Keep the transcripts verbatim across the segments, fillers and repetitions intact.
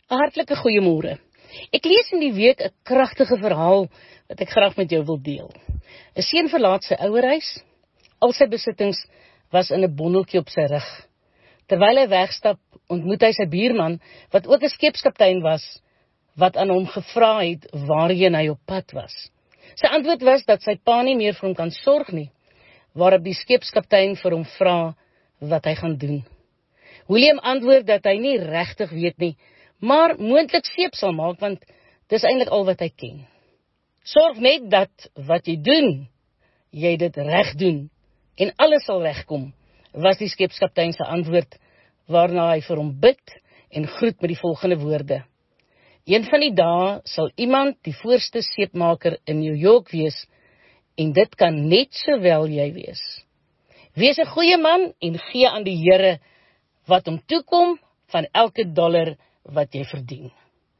'n hartlike goeiemôre. Ek lees in die week 'n kragtige verhaal wat ek graag met jou wil deel. 'n Seun verlaat sy ouerhuis, al sy besittings was in 'n bondeltjie op sy rug. Terwyl hy wegstap, ontmoet hy sy buurman, wat ook 'n skeepskaptein was, wat aan hom gevra het waarheen hy op pad was. Sy antwoord was dat sy pa nie meer vir hom kan sorg nie, waarop die skeepskaptein vir hom vra wat hy gaan doen. William antwoord dat hy nie regtig weet nie, maar moontlik seep sal maak, want dis eintlik al wat hy ken. Sorg net dat wat jy doen, jy dit reg doen, en alles sal regkom, was die skeepskaptein se antwoord, waarna hy vir hom bid en groet met die volgende woorde. Een van die dae sal iemand die voorste seepmaker in New York wees, en dit kan net sowel jy wees. Wees 'n goeie man en gee aan die Here wat hom toekom van elke dollar wat jy verdien.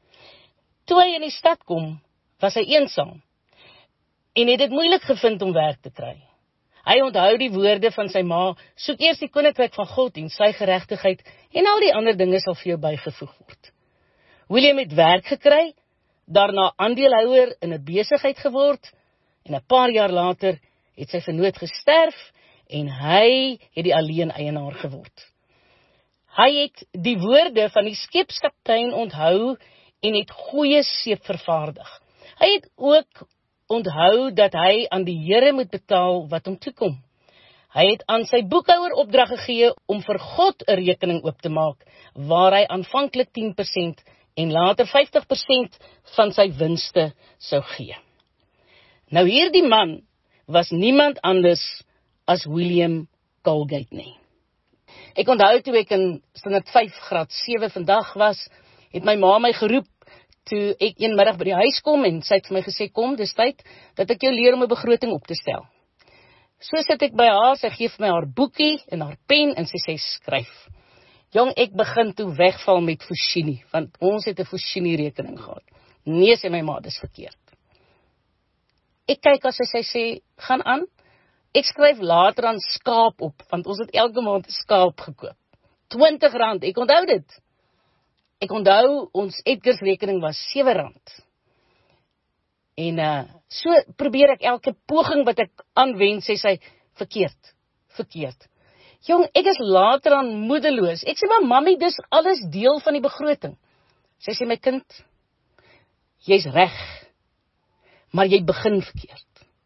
Toe hy in die stad kom, was hy eensaam en het dit moeilik gevind om werk te kry. Hy onthou die woorde van sy ma, soek eers die koninkryk van God en sy geregtigheid en al die ander dinge sal vir jou bygevoeg word. William het werk gekry, daarna aandeelhouer in 'n besigheid geword en 'n paar jaar later het sy vernoot gesterf en hy het die alleen eienaar geword. Hy het die woorde van die skeepskaptein onthou en het goeie seep vervaardig. Hy het ook onthou dat hy aan die Here moet betaal wat hom toekom. Hy het aan sy boekhouer opdrag gegee om vir God 'n rekening oop te maak, waar hy aanvanklik tien persent en later vyftig persent van sy winste sou gee. Nou hierdie man was niemand anders as William Colgate nie. Ek onthou toe ek in standaard vyf graad sewe vandag was, het my ma my geroep toe ek een middag by die huis kom en sy het vir my gesê, kom, dis tyd dat ek jou leer om 'n begroting op te stel. So sit ek by haar, sy gee vir my haar boekie en haar pen en sy sê skryf. Jong, ek begin toe wegval met Foschini, want ons het 'n Foschini rekening gehad. Nee, sê my ma, dis verkeerd. Ek kyk as sy, sy sê, gaan aan. Ek skryf later aan skaap op, want ons het elke maand 'n skaap gekoop. twintig rand, ek onthou dit. Ek onthou, ons Edgars rekening was sewe rand. En uh, so probeer ek elke poging wat ek aanwend, sê sy, verkeerd, verkeerd. Jong, ek is later aan moedeloos. Ek sê, maar mami, dis alles deel van die begroting. Sy sê, my kind, jy's reg, maar jy begin verkeerd.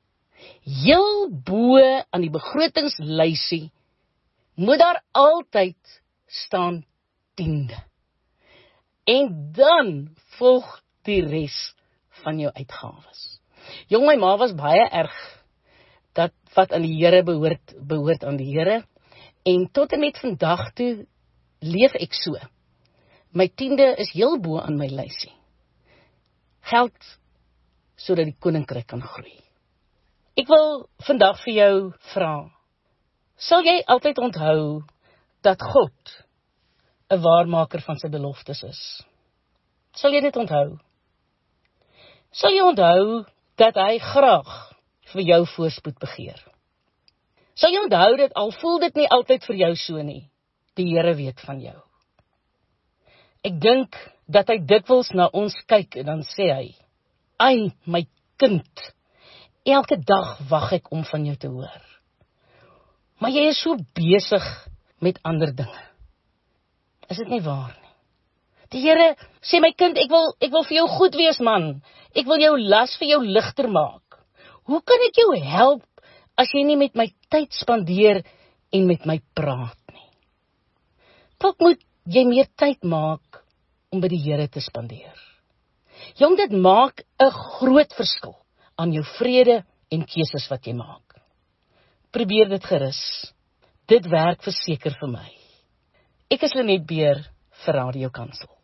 Heel bo aan die begrotingslysie moet daar altyd staan tiende. En dan volg die res van jou uitgawes. Jong, my ma was baie erg dat wat aan die Here behoort, behoort aan die Here. En tot en met vandag toe leef ek so. My tiende is heel bo aan my lysie. Geld sodat die koninkryk kan groei. Ek wil vandag vir jou vra, sal jy altyd onthou dat God 'n waarmaker van sy beloftes is? Sal jy dit onthou? Sal jy onthou dat hy graag vir jou voorspoed begeer? Sal jy onthou dat al voel dit nie altyd vir jou so nie, die Here weet van jou. Ek dink dat hy dikwels na ons kyk en dan sê hy, ai, my kind, elke dag wag ek om van jou te hoor. Maar jy is so besig met ander dinge. Is dit nie waar nie? Die Here sê, my kind, ek wil, ek wil vir jou goed wees, man. Ek wil jou las vir jou ligter maak. Hoe kan ek jou help as jy nie met my tyd spandeer en met my praat nie? Dalk moet jy meer tyd maak om by die Here te spandeer. Jong, dit maak 'n groot verskil aan jou vrede en keuses wat jy maak. Probeer dit gerus. Dit werk verseker vir my. Ek is Lenet Beer vir Radio Kansel.